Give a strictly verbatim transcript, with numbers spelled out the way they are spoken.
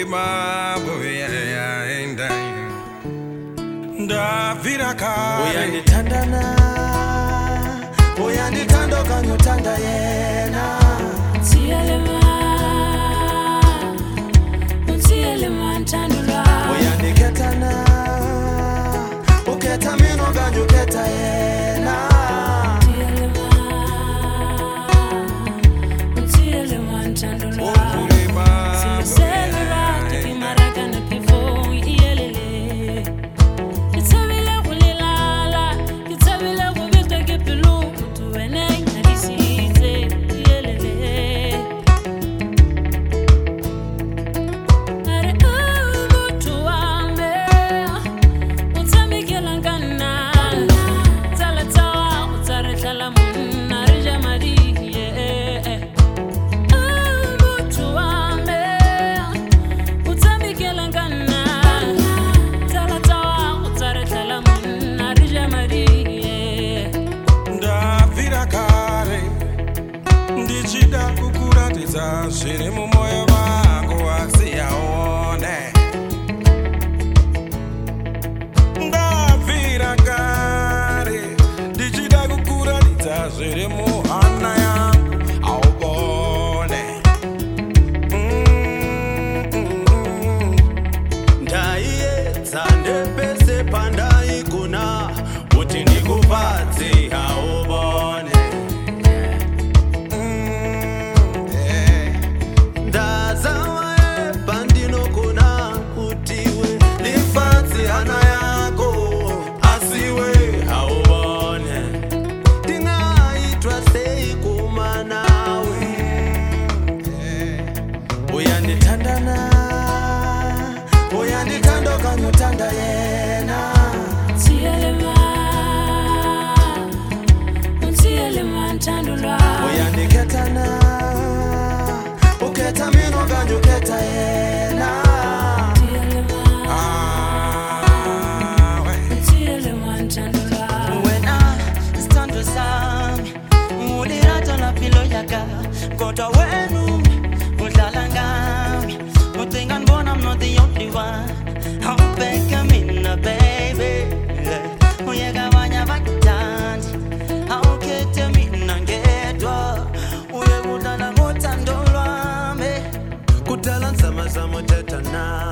Uyandithandana, uyandithanda okanye uthanda yena. Uthiyelema, uthiyelema nthandulwa. Uyandikhethana, ukhetha mina okanye ukhetha yena. Uthiyelema, uthiyelema nthandulwa. Simuselula tukimarakana pifo iyelele. Kitabile kulilala, kitabile kubizwe kipilu, tuwene nyadisize iyelele. Are ubutu wambe, utamikela ngana, talatawa utaretala muna rijamadi. Ubutu wambe, utamikela ngana, talatawa utaretala muna rijamadi. Ndavira kare ndichida kukuratidza zviri mumwoyo wangu wasiyaone. Ndavira kare ndichida kukuratidza zviri muhana yangu aubone. Ndaiedza ndepese pandaigona kuti ndikufadze aubone. Ndazama pandinogona kutiwe ndifadze hana yako asiwe aubone. Ndingaitwa sei kuma nawe. Uyandithandana, uyandithanda okanye uthanda yena. Uthiyelema, uthiyelema nthandulwa. Uyandikhethana, ukhetha mina okanye ukhetha yena. Uthiyelema, Awe. uthiyelema nthandulwa. Wena sithando sami ulirato la pilo yaka kodwa wenu udlala ngami ucinga ngibona I'm not the only one awubheka mina baby uyeka abanye abakuthandi awukhethe mina ngedwa uyekudlala ngothando lwami Kudala nzama zama uthetha nawe.